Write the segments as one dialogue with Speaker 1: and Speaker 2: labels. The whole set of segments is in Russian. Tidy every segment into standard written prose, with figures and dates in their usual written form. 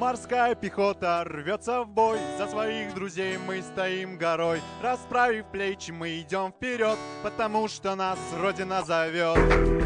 Speaker 1: Морская пехота рвется в бой, за своих друзей мы стоим горой. Расправив плечи, мы идем вперед, потому что нас Родина зовет.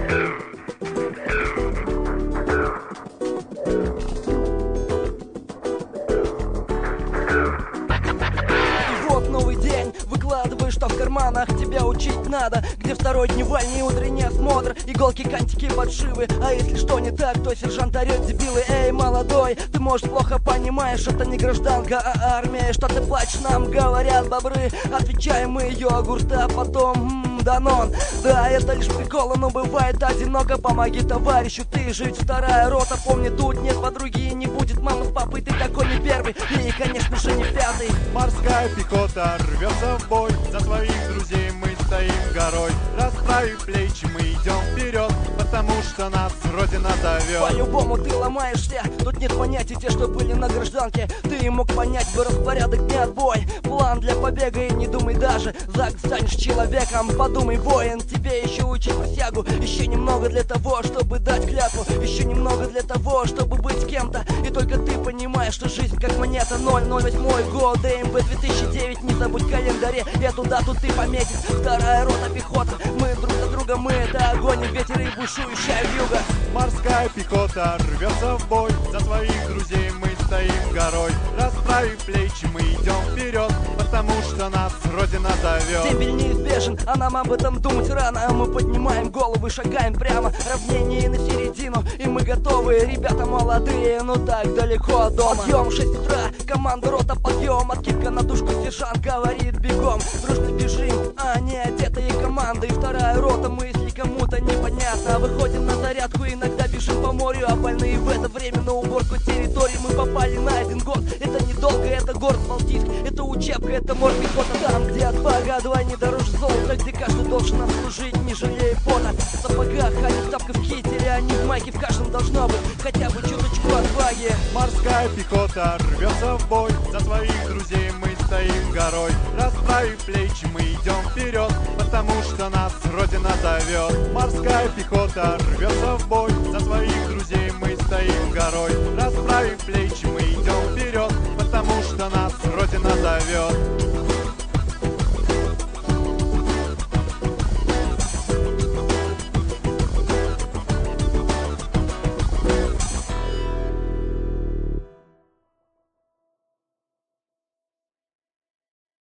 Speaker 2: Новый день, выкладываешь, что в карманах тебя учить надо. Где второй дневальный утренний осмотр, иголки, кантики, подшивы. А если что не так, то сержант орет: дебилы, эй, молодой, ты, может, плохо понимаешь, это не гражданка, а армия. Что ты плачешь, нам говорят бобры. Отвечаем мы: йогурт, а потом Данон. Да, это лишь приколы, но бывает одиноко. Помоги товарищу, ты же ведь вторая рота. Помни, тут нет подруги, не будет мамы с папой. Ты такой не первый и, конечно же, не пятый.
Speaker 1: Морская пехота рвется в бой, за своих друзей мы стоим горой. Расправив плечи, мы идем вперед, потому что нас Родина зовет.
Speaker 2: По-любому ты ломаешься, тут нет понятий те, что были на гражданке. Ты мог понять бы распорядок дня, отбой, план для побега, и не думай даже, за год станешь человеком. Подумай, воин, тебе еще учить присягу, еще немного для того, чтобы дать клятву, еще немного для того, чтобы быть кем-то. И только ты понимаешь, что жизнь как монета. 008 год, ДМВ 2009, не забудь в календаре эту дату ты пометишь. Вторая рота пехота, мы друг за друга, мы это огонь, ветер и бушующая вьюга.
Speaker 1: Морская пехота рвется в бой, за своих друзей мы стоим горой. Расправив плечи, мы идем вперед, потому что нас Родина зовет.
Speaker 2: Дембель неизбежен, а нам об этом думать рано. Мы поднимаем головы, шагаем прямо, равнение на середину, и мы готовы, ребята молодые, но так далеко от дома. Подъем, 6 утра, команда рота, подъем, откидка на душку, сержант говорит: бегом, дружно бежим, а не одетые команды. И вторая рота, мы, если кому-то непонятно, выходим на зарядку, иногда бежим по морю, а больные в это время на уборку территории. Мы попали на один год, это недолго, это город Балтийск, это учебка, это морпехота. Там, где отвага двойне дороже золота, где каждый должен отслужить, не жалея пота. В сапогах, а не в тапках, в кителе, а не в майке, в каждом должно быть хотя бы чуточку отваги.
Speaker 1: Морская пехота рвется в бой, за своих друзей мы стоим горой. Расправив плечи, мы идем вперед, потому что нас Родина зовет. Морская пехота рвется в бой, за своих друзей мы стоим горой. Расправив плечи, мы идем вперед, потому что нас Родина зовет.